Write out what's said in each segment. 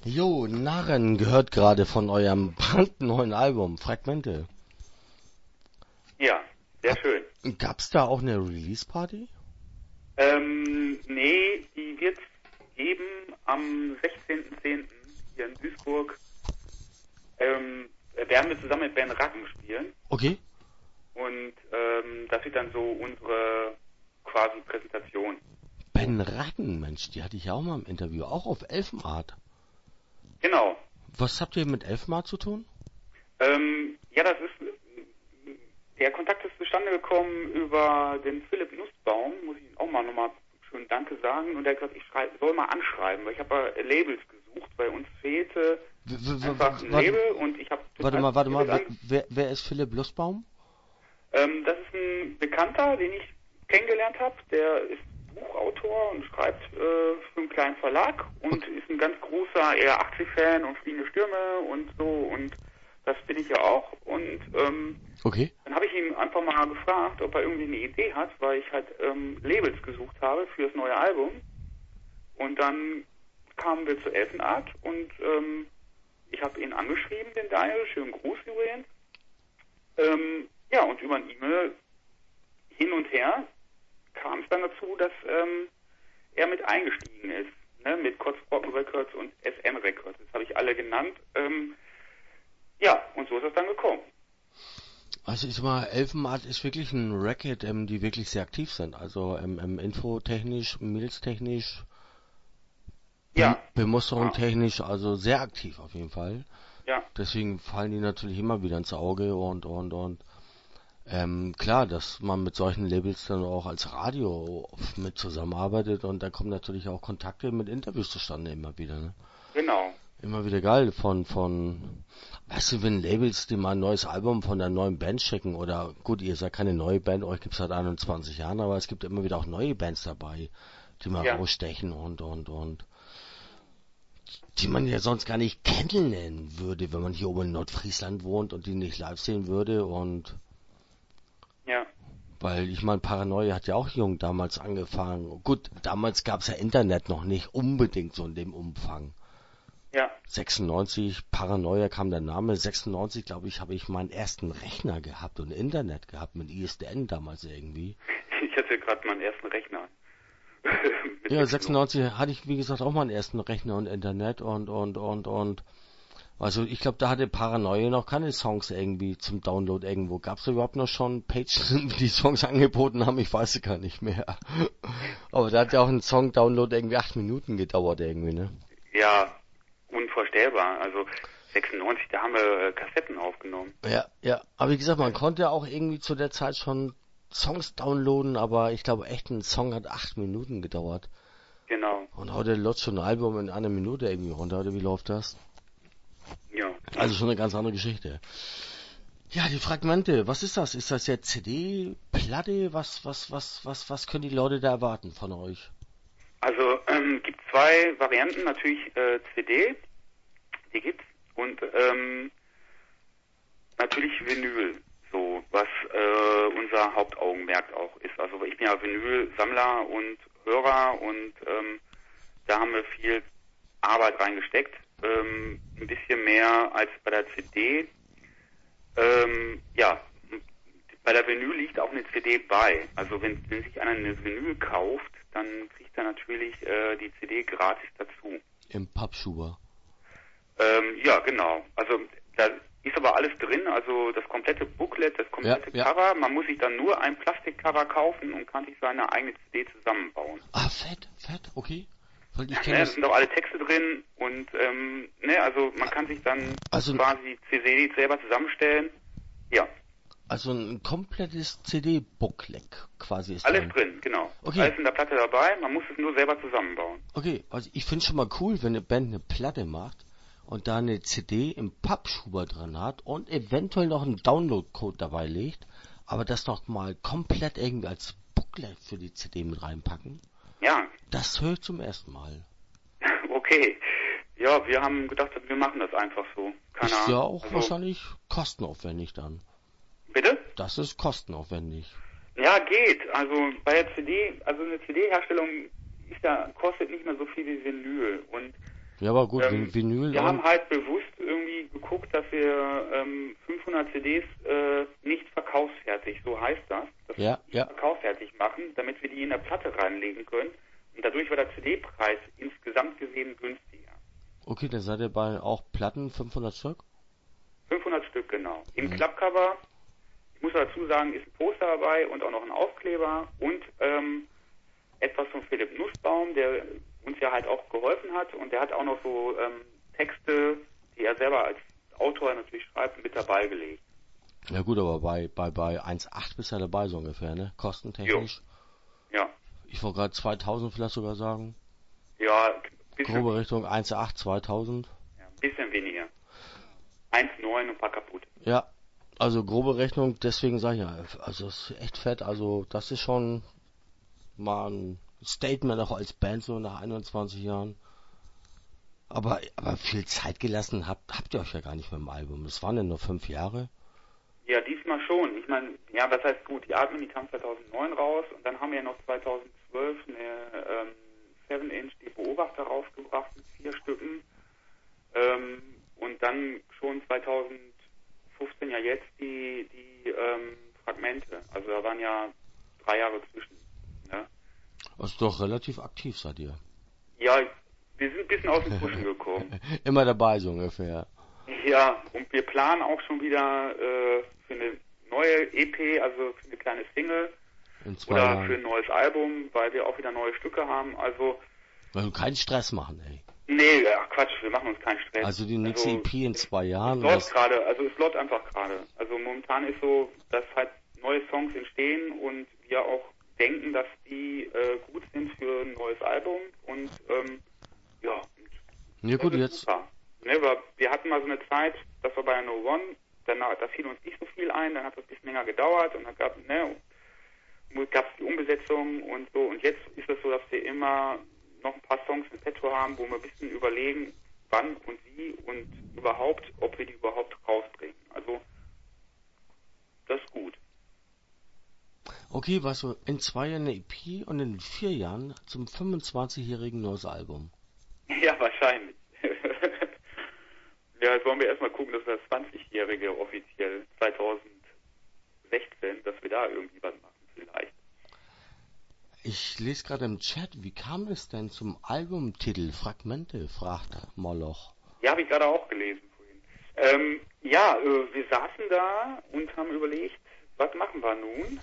Jo, Narren gehört gerade von eurem brandneuen Album, Fragmente. Ja, sehr schön. Gab's da auch eine Release-Party? Nee, die wird's geben am 16.10. hier in Duisburg. Werden wir zusammen mit Ben Racken spielen. Okay. Und das wird dann so unsere quasi Präsentation. Ben Racken, Mensch, die hatte ich ja auch mal im Interview, auch auf Elfenart. Genau. Was habt ihr mit Elfenart zu tun? Ja, der Kontakt ist zustande gekommen über den Philipp Nussbaum, muss ich ihm auch mal nochmal schön Danke sagen. Und er hat gesagt, ich soll mal anschreiben, weil ich habe Labels gesucht, weil uns fehlte einfach ein Label und ich habe... Warte mal, wer ist Philipp Nussbaum? Das ist ein Bekannter, den ich kennengelernt habe, der ist Buchautor und schreibt für einen kleinen Verlag und ist ein ganz großer ER80-Fan und Fliegende Stürme und so, und das bin ich ja auch. Und okay. Dann habe ich ihn einfach mal gefragt, ob er irgendwie eine Idee hat, weil ich halt Labels gesucht habe für das neue Album. Und dann kamen wir zu Elfenart und ich habe ihn angeschrieben, den Daniel, schönen Gruß übrigens. Ja, und über ein E-Mail hin und her kam es dann dazu, dass er mit eingestiegen ist, ne, mit Kotzbrocken Records und SM Records. Das habe ich alle genannt. Ja, und so ist es dann gekommen. Also ich sag mal, Elfenart ist wirklich ein Racket, die wirklich sehr aktiv sind. Also infotechnisch, mailstechnisch, ja, Bemusterung technisch, also sehr aktiv auf jeden Fall. Ja. Deswegen fallen die natürlich immer wieder ins Auge und klar, dass man mit solchen Labels dann auch als Radio mit zusammenarbeitet, und da kommen natürlich auch Kontakte mit Interviews zustande immer wieder, ne? Genau. Immer wieder geil weißt du, wenn Labels, die mal ein neues Album von einer neuen Band schicken, oder gut, ihr seid keine neue Band, euch gibt's seit 21 Jahren, aber es gibt immer wieder auch neue Bands dabei, die mal rausstechen und die man ja sonst gar nicht kennenlernen würde, wenn man hier oben in Nordfriesland wohnt und die nicht live sehen würde. Und ja. Weil ich meine, Paranoia hat ja auch jung damals angefangen. Gut, damals gab's ja Internet noch nicht unbedingt so in dem Umfang. Ja. 96, Paranoia kam der Name. 96, glaube ich, habe ich meinen ersten Rechner gehabt und Internet gehabt mit ISDN damals irgendwie. Ich hatte gerade meinen ersten Rechner. Ja, 96 hatte ich, wie gesagt, auch meinen ersten Rechner und Internet und also ich glaube, da hatte Paranoia noch keine Songs irgendwie zum Download irgendwo. Gab es überhaupt noch schon Pages, die Songs angeboten haben? Ich weiß es gar nicht mehr. Aber da hat ja auch ein Song-Download irgendwie 8 Minuten gedauert irgendwie, ne? Ja, unvorstellbar. Also 96, da haben wir Kassetten aufgenommen. Ja. Aber wie gesagt, man konnte ja auch irgendwie zu der Zeit schon Songs downloaden, aber ich glaube echt, ein Song hat 8 Minuten gedauert. Genau. Und heute läuft schon ein Album in einer Minute irgendwie runter, oder wie läuft das? Ja. Also schon eine ganz andere Geschichte. Ja, die Fragmente, was ist das? Ist das jetzt CD, Platte? Was können die Leute da erwarten von euch? Also gibt zwei Varianten, natürlich CD, die gibt's, und natürlich Vinyl, so, was unser Hauptaugenmerk auch ist. Also ich bin ja Vinyl-Sammler und Hörer, und da haben wir viel Arbeit reingesteckt, ein bisschen mehr als bei der CD. Ja, bei der Vinyl liegt auch eine CD bei. Also wenn sich einer eine Vinyl kauft, dann kriegt er natürlich die CD gratis dazu. Im Pappschuber. Ja, genau. Also da ist aber alles drin, also das komplette Booklet, das komplette Cover. Man muss sich dann nur ein Plastikcover kaufen und kann sich seine eigene CD zusammenbauen. Ah, fett, okay. Weil ich da sind auch alle Texte drin und also man kann sich dann quasi CD selber zusammenstellen. Ja. Also ein komplettes CD-Booklet quasi ist alles drin, genau. Okay. Alles in der Platte dabei, man muss es nur selber zusammenbauen. Okay, also ich finde schon mal cool, wenn eine Band eine Platte macht und da eine CD im Pappschuber drin hat und eventuell noch einen Download-Code dabei legt, aber das noch mal komplett irgendwie als Booklet für die CD mit reinpacken. Ja. Das höre ich zum ersten Mal. Okay. Ja, wir haben gedacht, wir machen das einfach so. Keine Ahnung. Ist ja auch wahrscheinlich kostenaufwendig dann. Bitte? Das ist kostenaufwendig. Ja, geht. Also bei der CD, also eine CD-Herstellung kostet nicht mehr so viel wie Vinyl. Und Ja, aber gut, Vinyl. Wir haben halt bewusst irgendwie geguckt, dass wir 500 CDs nicht verkaufsfertig, so heißt das, dass wir die verkaufsfertig machen, damit wir die in der Platte reinlegen können. Und dadurch war der CD-Preis insgesamt gesehen günstiger. Okay, dann seid ihr bei auch Platten 500 Stück? 500 Stück, genau. Im Klappcover, ich muss dazu sagen, ist ein Poster dabei und auch noch ein Aufkleber und etwas von Philipp Nussbaum, der uns ja halt auch geholfen hat, und der hat auch noch so Texte, die er selber als Autor natürlich schreibt, mit dabei gelegt. Ja gut, aber bei 1,8 bist du ja dabei so ungefähr, ne? Kostentechnisch. Jo. Ja. Ich wollte gerade 2000 vielleicht sogar sagen. Ja, grobe Richtung 1,8, 2000. Ja, ein bisschen weniger. 1,9 und ein paar kaputt. Ja, also grobe Rechnung, deswegen sage ich ja, also es ist echt fett, also das ist schon mal ein Statement auch als Band so nach 21 Jahren. Aber viel Zeit gelassen habt ihr euch ja gar nicht mit dem Album. Es waren ja nur 5 Jahre. Ja, diesmal schon. Ich meine, ja, was heißt gut, die Atmen, die kam 2009 raus und dann haben wir ja noch 2012 eine 7-Inch die Beobachter rausgebracht mit 4 Stücken. Und dann schon 2015 ja jetzt die Fragmente. Also da waren ja 3 Jahre zwischen. Ne? Also doch relativ aktiv seid ihr. Ja, wir sind ein bisschen aus dem Pushen gekommen. Immer dabei so ungefähr. Ja, und wir planen auch schon wieder für eine neue EP, also für eine kleine Single oder Jahren. für ein neues Album, weil wir auch wieder neue Stücke haben. Also keinen Stress machen, ey. Nee, ja, Quatsch, wir machen uns keinen Stress. Also die nächste EP in 2 Jahren. Es läuft einfach gerade. Also momentan ist so, dass halt neue Songs entstehen und wir auch denken, dass die gut sind für ein neues Album und ja. Ja gut, jetzt. Super. Ne, wir hatten mal so eine Zeit, das war bei No One, da fiel uns nicht so viel ein, dann hat das ein bisschen länger gedauert und dann gab es die Umbesetzung und so, und jetzt ist es so, dass wir immer noch ein paar Songs in petto haben, wo wir ein bisschen überlegen, wann und wie und überhaupt, ob wir die überhaupt rausbringen. Also das ist gut. Okay, was so in 2 Jahren eine EP und in 4 Jahren zum 25-jährigen neues Album. Ja, wahrscheinlich. Ja, jetzt wollen wir erstmal gucken, dass wir das 20-jährige offiziell 2016, dass wir da irgendwie was machen vielleicht. Ich lese gerade im Chat, wie kam es denn zum Albumtitel Fragmente, fragt Moloch. Ja, habe ich gerade auch gelesen vorhin. Wir saßen da und haben überlegt, was machen wir nun?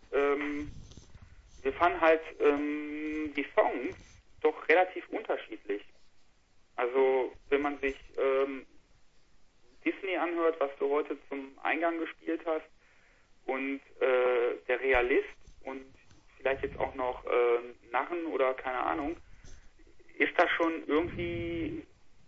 Wir fanden halt die Songs doch relativ unterschiedlich. Also wenn man sich Disney anhört, was du heute zum Eingang gespielt hast, und der Realist und vielleicht jetzt auch noch Narren oder keine Ahnung, ist das schon irgendwie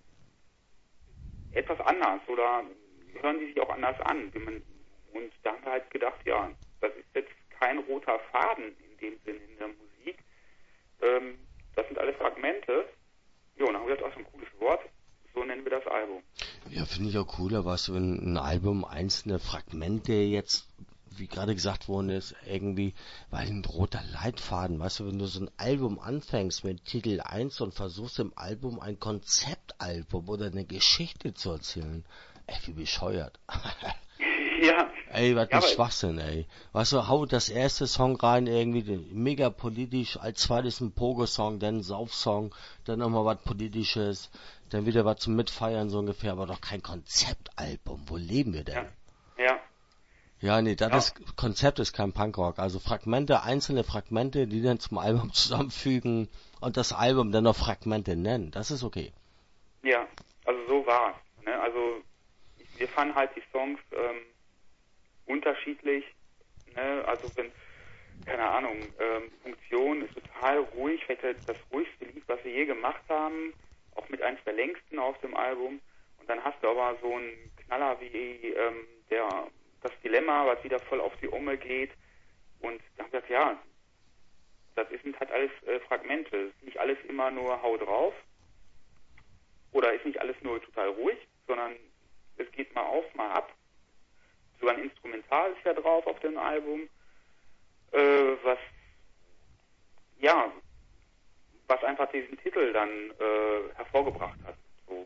etwas anders oder hören die sich auch anders an. Und da haben wir halt gedacht, ja, das ist jetzt kein roter Faden in dem Sinn in der Musik. Das sind alles Fragmente. Ja, und dann haben wir gedacht, das ist ein cooles Wort. So nennen wir das Album. Ja, finde ich auch cooler, weißt du, wenn ein Album einzelne Fragmente jetzt, wie gerade gesagt worden ist, irgendwie, weil ein roter Leitfaden, weißt du, wenn du so ein Album anfängst mit Titel 1 und versuchst im Album ein Konzeptalbum oder eine Geschichte zu erzählen, ey, wie bescheuert. Ja. Ey, was ein Schwachsinn, ey. Weißt du, hau das erste Song rein, irgendwie mega politisch, als zweites ein Pogo-Song, dann ein Sauf-Song, dann nochmal was Politisches, dann wieder was zum Mitfeiern so ungefähr, aber doch kein Konzeptalbum. Wo leben wir denn? Ja. Ja, nee, das Konzept ist kein Punkrock. Also Fragmente, einzelne Fragmente, die dann zum Album zusammenfügen und das Album dann noch Fragmente nennen. Das ist okay. Ja, also so war's. Ne? Also wir fanden halt die Songs unterschiedlich. Ne? Also wenn, keine Ahnung, Funktion ist total ruhig, vielleicht das ruhigste Lied, was wir je gemacht haben, auch mit eins der längsten auf dem Album. Und dann hast du aber so einen Knaller wie das Dilemma, was wieder voll auf die Umme geht. Und dann habe ich gesagt, ja, das sind halt alles Fragmente. Es ist nicht alles immer nur hau drauf. Oder ist nicht alles nur total ruhig, sondern es geht mal auf, mal ab. Sogar ein Instrumental ist ja drauf auf dem was einfach diesen Titel dann hervorgebracht hat. So.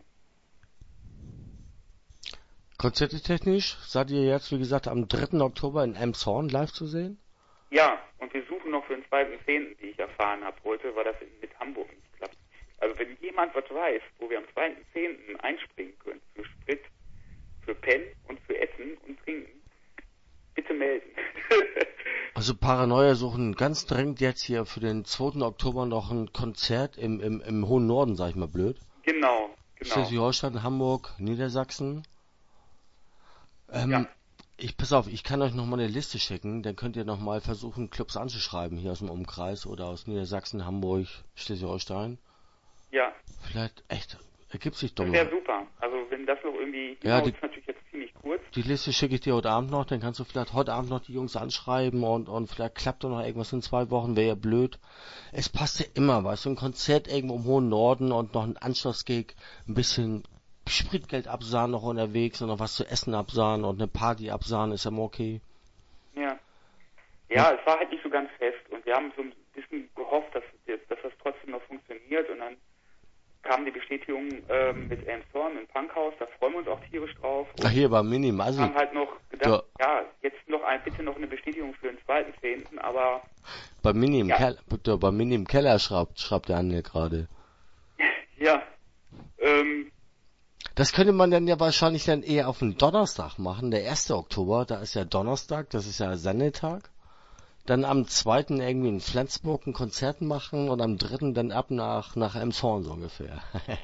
Konzerte technisch seid ihr jetzt, wie gesagt, am 3. Oktober in Elmshorn live zu sehen? Ja, und wir suchen noch für den 2.10., wie ich erfahren habe heute, weil das mit Hamburg nicht klappt. Also wenn jemand was weiß, wo wir am 2.10. einspringen können, für Sprit, für Pennen und für Essen und Trinken, bitte melden. Also Paranoia suchen ganz dringend jetzt hier für den 2. Oktober noch ein Konzert im hohen Norden, sag ich mal blöd. Genau. Schleswig-Holstein, Hamburg, Niedersachsen. Ja. Pass auf, ich kann euch nochmal eine Liste schicken, dann könnt ihr nochmal versuchen, Clubs anzuschreiben, hier aus dem Umkreis oder aus Niedersachsen, Hamburg, Schleswig-Holstein. Ja. Vielleicht, echt, ergibt sich doch Das mal. wäre super. Also wenn das noch irgendwie, Ja, ist natürlich jetzt ziemlich kurz. Die Liste schicke ich dir heute Abend noch, dann kannst du vielleicht heute Abend noch die Jungs anschreiben und vielleicht klappt doch noch irgendwas in 2 Wochen, wäre ja blöd. Es passt ja immer, weißt du, ein Konzert irgendwo im hohen Norden und noch ein Anschlussgig, ein bisschen Spritgeld absahen noch unterwegs und noch was zu essen absahen und eine Party absahen, ist ja immer okay. Ja. Ja, es war halt nicht so ganz fest und wir haben so ein bisschen gehofft, dass das trotzdem noch funktioniert und dann kam die Bestätigung mit Elmshorn im Punkhaus, da freuen wir uns auch tierisch drauf. Ach, hier beim Minim, also. Wir haben halt noch gedacht, jetzt noch bitte noch eine Bestätigung für den 2.10., aber... Bei Minim Keller schreibt der Anja gerade. Ja, Das könnte man dann ja wahrscheinlich dann eher auf den Donnerstag machen, der 1. Oktober, da ist ja Donnerstag, das ist ja Sendetag. Dann am 2. irgendwie in Flensburg ein Konzert machen und am 3. dann ab nach Elmshorn so ungefähr.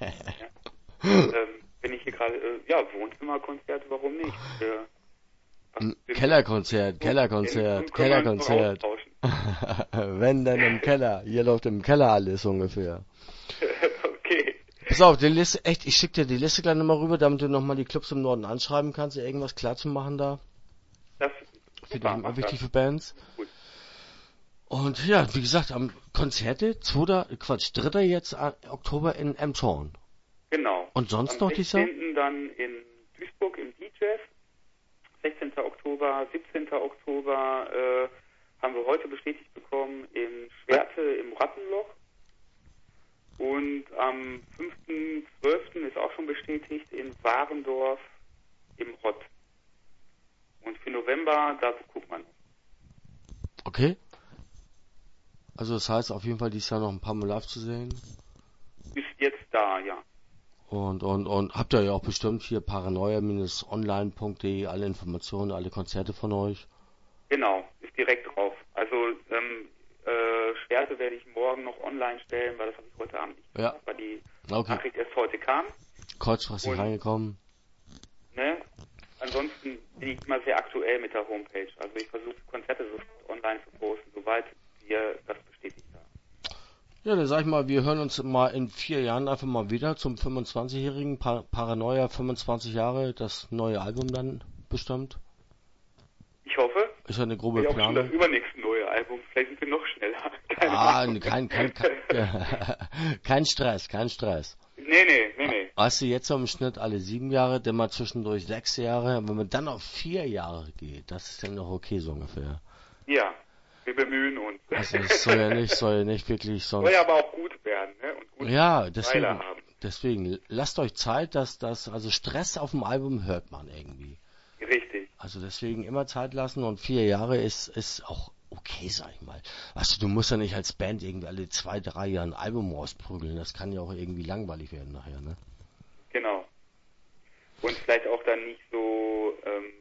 Wenn ich hier gerade, Wohnzimmerkonzert, warum nicht? Kellerkonzert. Wenn dann im Keller, hier läuft im Keller alles ungefähr. Okay. Pass auf, die Liste, echt, ich schicke dir die Liste gleich nochmal rüber, damit du nochmal die Clubs im Norden anschreiben kannst, irgendwas klar zu machen da. Das finde ich immer wichtig für Bands. Gut. Und ja, wie gesagt, am Konzerte, 3. jetzt Oktober in Elmshorn. Genau. Und sonst noch dieser? Am 16. dann in Duisburg im DJs, 16. Oktober, 17. Oktober haben wir heute bestätigt bekommen in Schwerte im Rattenloch. Und am 5.12. ist auch schon bestätigt in Warendorf im Rott. Und für November, da guckt man. Okay. Also das heißt auf jeden Fall dieses Jahr noch ein paar Mal live zu sehen. Ist jetzt da, ja. Und habt ihr ja auch bestimmt hier paranoia-online.de alle Informationen, alle Konzerte von euch. Genau, ist direkt drauf. Also Schwerte werde ich morgen noch online stellen, weil das habe ich heute Abend nicht gemacht, weil die Nachricht erst heute kam. Kurzfristig reingekommen. Ne? Ansonsten bin ich immer sehr aktuell mit der Homepage. Also ich versuche Konzerte so online zu posten, soweit wir das bestätigt haben. Ja, dann sag ich mal, wir hören uns mal in 4 Jahren einfach mal wieder zum 25-jährigen Paranoia 25 Jahre, das neue Album dann bestimmt. Ich hoffe. Ist ja eine grobe Planung. Planung. Schon das übernächste neue Album, vielleicht sind wir noch schneller. Kein Stress. Nee. Weißt du, jetzt so im Schnitt alle 7 Jahre, dann mal zwischendurch 6 Jahre, wenn man dann auf 4 Jahre geht, das ist dann noch okay so ungefähr. Ja, wir bemühen uns. Also es soll ja nicht wirklich sonst... Soll ja aber auch gut werden, ne? Und gut deswegen, lasst euch Zeit, also Stress auf dem Album hört man irgendwie. Richtig. Also deswegen immer Zeit lassen und 4 Jahre ist auch okay, sag ich mal. Weißt du musst ja nicht als Band irgendwie alle 2, 3 Jahre ein Album rausprügeln, das kann ja auch irgendwie langweilig werden nachher, ne? Genau. Und vielleicht auch dann nicht so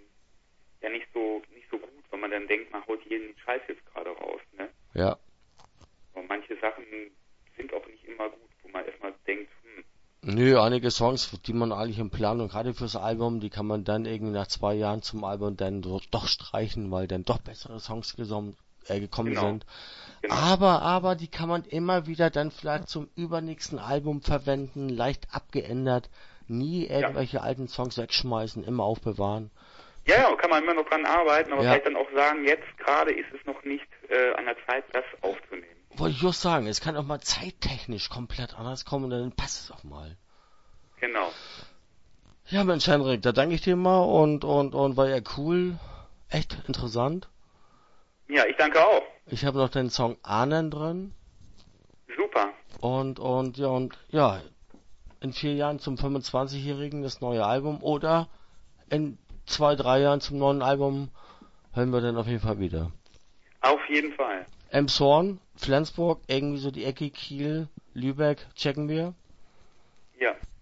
gut, wenn man dann denkt, man haut jeden Scheiß jetzt gerade raus, ne? Ja. Und manche Sachen sind auch nicht immer gut, wo man erstmal denkt, Nö, einige Songs, die man eigentlich in Planung hatte fürs Album, die kann man dann irgendwie nach 2 Jahren zum Album dann doch streichen, weil dann doch bessere Songs gekommen sind. Genau. Aber die kann man immer wieder dann vielleicht zum übernächsten Album verwenden, leicht abgeändert, nie irgendwelche alten Songs wegschmeißen, immer aufbewahren. Ja, kann man immer noch dran arbeiten, aber vielleicht dann auch sagen, jetzt gerade ist es noch nicht an der Zeit, das aufzunehmen. Wollte ich just sagen, es kann auch mal zeittechnisch komplett anders kommen und dann passt es auch mal. Genau. Ja, Mensch, Henrik, da danke ich dir mal und war ja cool, echt interessant. Ja, ich danke auch. Ich habe noch den Song Ahnen drin. super. Und ja, in 4 Jahren zum 25-Jährigen das neue Album oder in 2, 3 Jahren zum neuen Album hören wir dann auf jeden Fall wieder. Auf jeden Fall. Emshorn, Flensburg, irgendwie so die Ecke, Kiel, Lübeck, checken wir. Ja.